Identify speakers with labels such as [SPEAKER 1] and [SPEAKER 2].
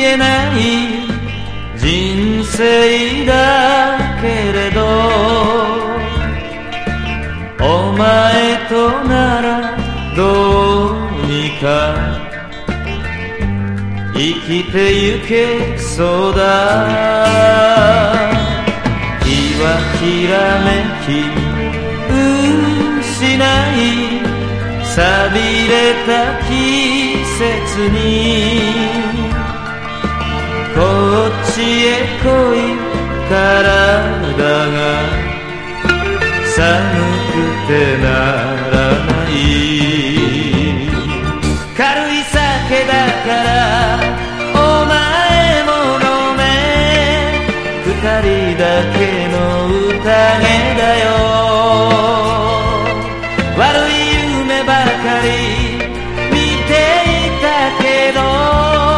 [SPEAKER 1] てない人生だけれど、お前とならどうにか生きてゆけそうだ。日はきらめき失い寂れた季節に、こっちへ来い体が寒くてならない。軽い酒だからお前も飲め、二人だけの宴